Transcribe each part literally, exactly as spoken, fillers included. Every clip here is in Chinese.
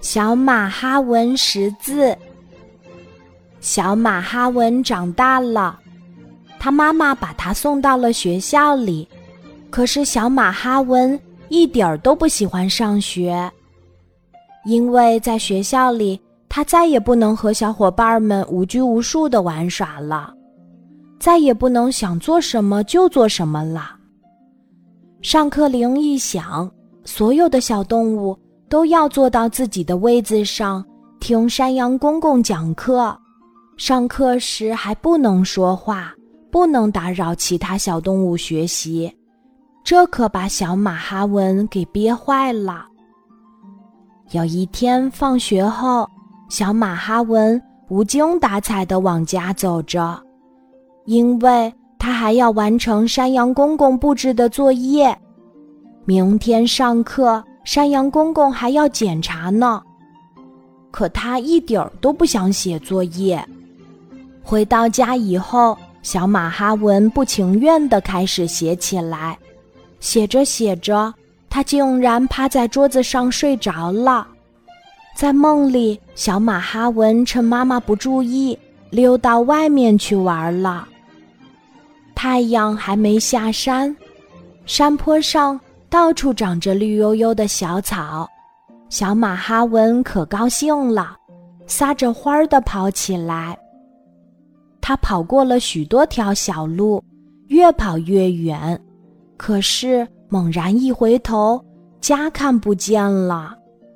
小马哈文识字。小马哈文长大了，他妈妈把他送到了学校里，可是小马哈文一点儿都不喜欢上学，因为在学校里，他再也不能和小伙伴们无拘无束地玩耍了，再也不能想做什么就做什么了。上课铃一响，所有的小动物都要坐到自己的位子上，听山羊公公讲课。上课时还不能说话，不能打扰其他小动物学习，这可把小马哈文给憋坏了。有一天放学后，小马哈文无精打采地往家走着，因为他还要完成山羊公公布置的作业。明天上课，山羊公公还要检查呢。可他一点儿都不想写作业。回到家以后，小马哈文不情愿地开始写起来。写着写着，他竟然趴在桌子上睡着了。在梦里，小马哈文趁妈妈不注意，溜到外面去玩了。太阳还没下山，山坡上到处长着绿油油的小草，小马哈文可高兴了，撒着欢儿地跑起来。他跑过了许多条小路，越跑越远，可是猛然一回头，家看不见了。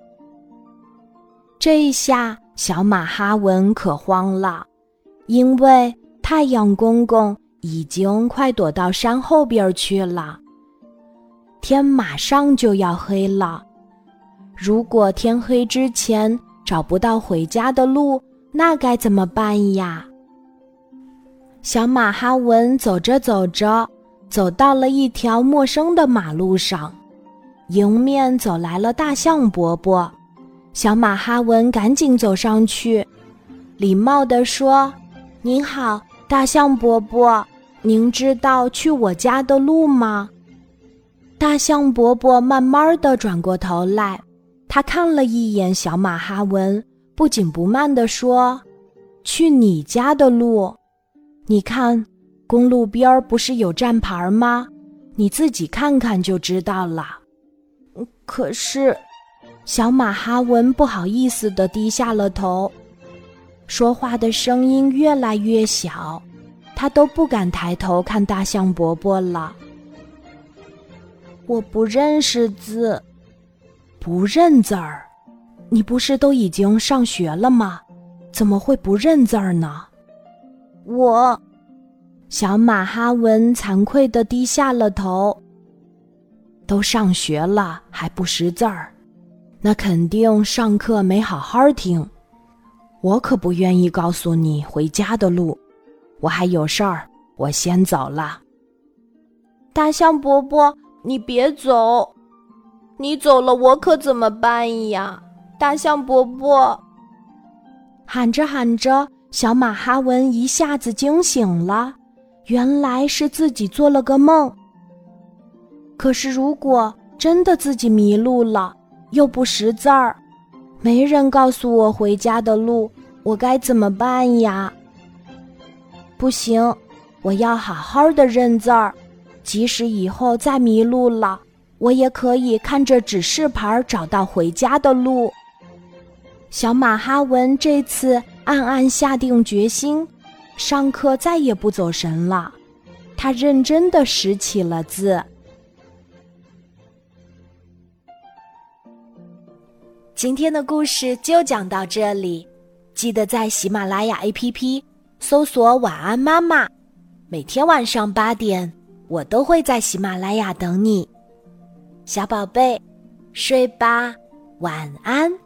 这一下，小马哈文可慌了，因为太阳公公已经快躲到山后边去了。天马上就要黑了，如果天黑之前找不到回家的路，那该怎么办呀？小马哈文走着走着，走到了一条陌生的马路上，迎面走来了大象伯伯。小马哈文赶紧走上去，礼貌地说：“您好，大象伯伯，您知道去我家的路吗？”大象伯伯慢慢地转过头来，他看了一眼小马哈文，不紧不慢地说：“去你家的路？你看，公路边不是有站牌吗？你自己看看就知道了。”可是，小马哈文不好意思地低下了头，说话的声音越来越小，他都不敢抬头看大象伯伯了。我不认识字。不认字儿？你不是都已经上学了吗？怎么会不认字儿呢？我……小马哈文惭愧地低下了头。都上学了还不识字儿，那肯定上课没好好听。我可不愿意告诉你回家的路，我还有事儿，我先走了。大象伯伯，你别走，你走了我可怎么办呀？大象伯伯。喊着喊着，小马哈文一下子惊醒了，原来是自己做了个梦。可是如果真的自己迷路了，又不识字儿，没人告诉我回家的路，我该怎么办呀？不行，我要好好的认字儿，即使以后再迷路了，我也可以看着指示牌找到回家的路。小马哈文这次暗暗下定决心，上课再也不走神了，他认真地识起了字。今天的故事就讲到这里，记得在喜马拉雅 A P P 搜索晚安妈妈，每天晚上八点，我都会在喜马拉雅等你。小宝贝，睡吧，晚安。